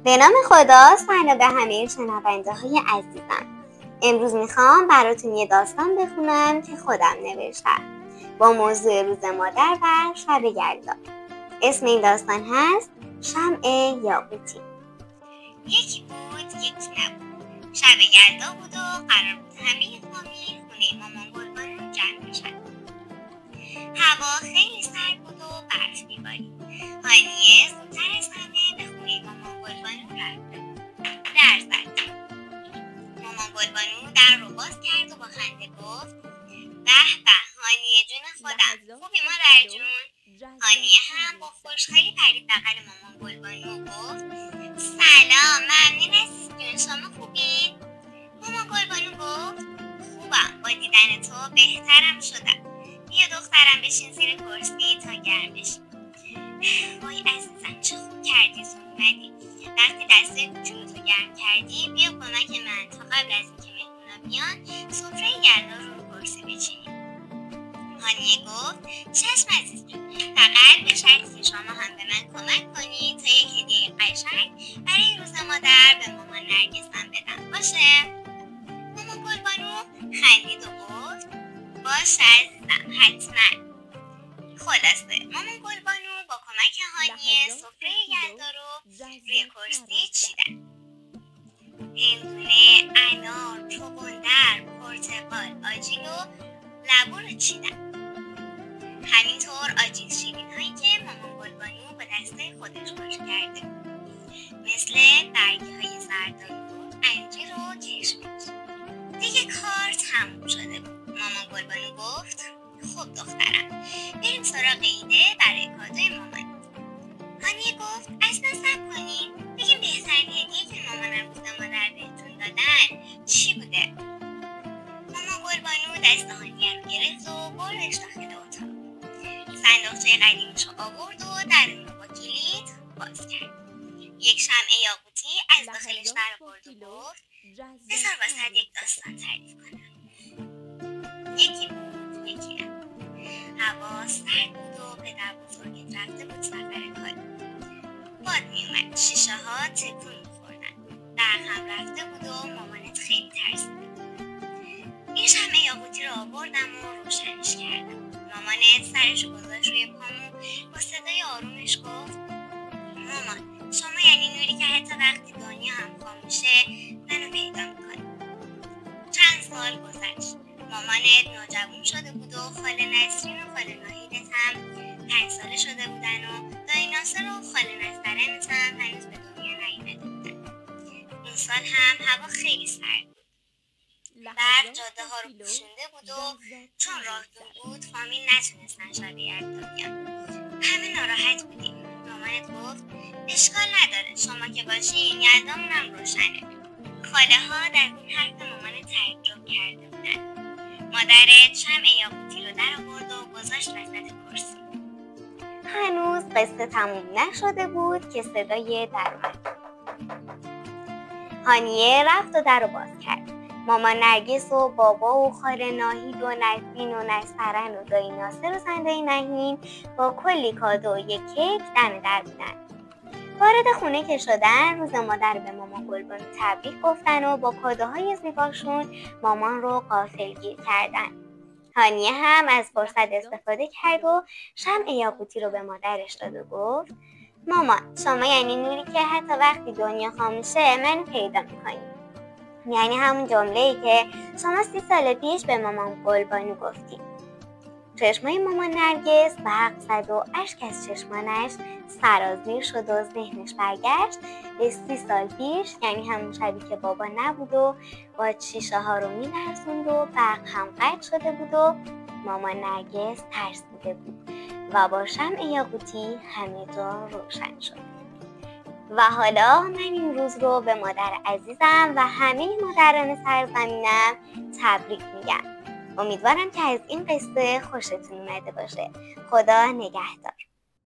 به نام خدا. سلام به همه شنونده های عزیزم. امروز میخوام براتون یه داستان بخونم که خودم نوشتم با موضوع روز مادر و شب یلدا. اسم این داستان هست شمع یاقوتی. یکی بود یکی نبود. شب یلدا بود و قرار بود همه فامیل خونه مامان گلبانو جمع بشن. هوا خیلی سرد بود و برف میبارید. هانیه زودتر از همه به خونه مامان گلبانو رفت. در زد. مامان گلبانو در رو باز کرد و با خنده گفت به به هانیه جون خودم، خوبی مادر جون؟ هانیه هم با خوشحالی پرید بغل مامان گلبانو و گفت سلام، ممنون عزیز جون، شما خوبی؟ مامان گلبانو گفت خوبم، با دیدن تو بهترم شدم. بیا دخترم بشین زیر کرسی تا گرم بشی. وای عزیزم چه خوب کردی زود اومدی. وقتی دستای کوچولو تو گرم کردی بیا کمک من تا قبل از اینکه مهمونا بیان سفره یلدا رو کرسی بچینیم. هانیه گفت چشم عزیز جون، فقط به شرطی که شما هم به من کمک کنید تا یک هدیه قشنگ برای روز مادر به مامان نرگسم بدم، باشه؟ مامان گلبانو خندید و گفت باشه عزیزم، حتما. خلاصه مامان گلبانو با کمک هانیه سفره یلدا رو روی کرسی چیدن. هندونه، انار، چغندر، پرتقال، آجیل و لبو رو چیدن. همینطور آجیل شیرین هایی که مامان گلبانو با دسته خودش خوش کرده، مثل برگی های زردالو، انجیر و کشمش. دیگه کار تموم شده بود. مامان گلبانو گفت خب دخترم، بریم سراغ ایده برای کادوی مامان. هانیه گفت اصلا صبر کنین، بگیم بهترین هدیه که مامانم روز مادر بهتون دادن چی بوده. مامان گلبانو دست هانیه رو گرفت و بردش داخل اتاق. صندوقچه قدیمیش رو آورد و در اون رو با کلید باز کرد. یک شمع یاقوتی از داخلش درآورد و گفت بذار واسه یک داستان تعریف کنم. یکی بود یکی نبود. هوا سرد بود و پدر بزرگت رفته بود سفر کاری. باد میومد، شیشه ها تکون میخوردن. برق هم رفته بود و مامانت خیلی ترسیده بود. این شمع یاقوتی رو آوردم و روشنش کردم. مامانت سرش رو گذاشت روی پامو با صدای آرومش گفت مامان شما یعنی نوری که حتی وقتی دنیا هم خاموشه منو پیدا میکنی. چند سال گذشت. مامانت نوجوان شده بود و خاله نسرین و خاله ناهیدت هم 5 ساله شده بودن و دایی ناصر و خاله نسترنت هم هنوز به دنیا نیامده بودن. اون سال هم هوا خیلی سرد بود. برق جاده ها رو پوشونده بود و چون راه دور بود فامیل نتونستن شب یلدا بیان. همه ناراحت بودیم. مامانت گفت اشکال نداره، شما که باشین یلدامونم روشنه. خاله ها در این حرف مامانت تعجب کرده بودن. مادرت شمع یاقوتی رو در آورد و گذاشت وسط کرسی. هنوز قصه تموم نشده بود که صدای در اومد. هانیه رفت و در رو باز کرد. مامان نرگس و بابا و خاله ناهید و نسرین و نسترن و دایی ناصر و صندلی نهین با کلی کادو و یک کیک دم در بودن. وارد خونه که شدن روز مادر به مامان گلبانو تبریک گفتن و با کادوهای زیباشون مامان رو غافلگیر کردن. هانیه هم از فرصت استفاده کرد و شمع یاقوتی رو به مادرش داد و گفت مامان شما یعنی نوری که حتی وقتی دنیا خاموشه منو پیدا میکنی. یعنی همون جمله‌ای که شما 30 سال پیش به مامان گلبانو گفتی. چشمای مامان نرگس برق زد و اشک از چشمانش سرازیر شد و ذهنش برگشت به 30 سال پیش، یعنی همون شبی که بابا نبود و با شیشه ها رو می‌لرزوند و برق هم قطع شده بود و مامان نرگس ترسیده بود و با شمع یاقوتی همه جا روشن شد. و حالا من این روز رو به مادر عزیزم و همه مادران سرزمینم تبریک میگم. امیدوارم که از این قصه خوشتون اومده باشه. خدا نگهدار.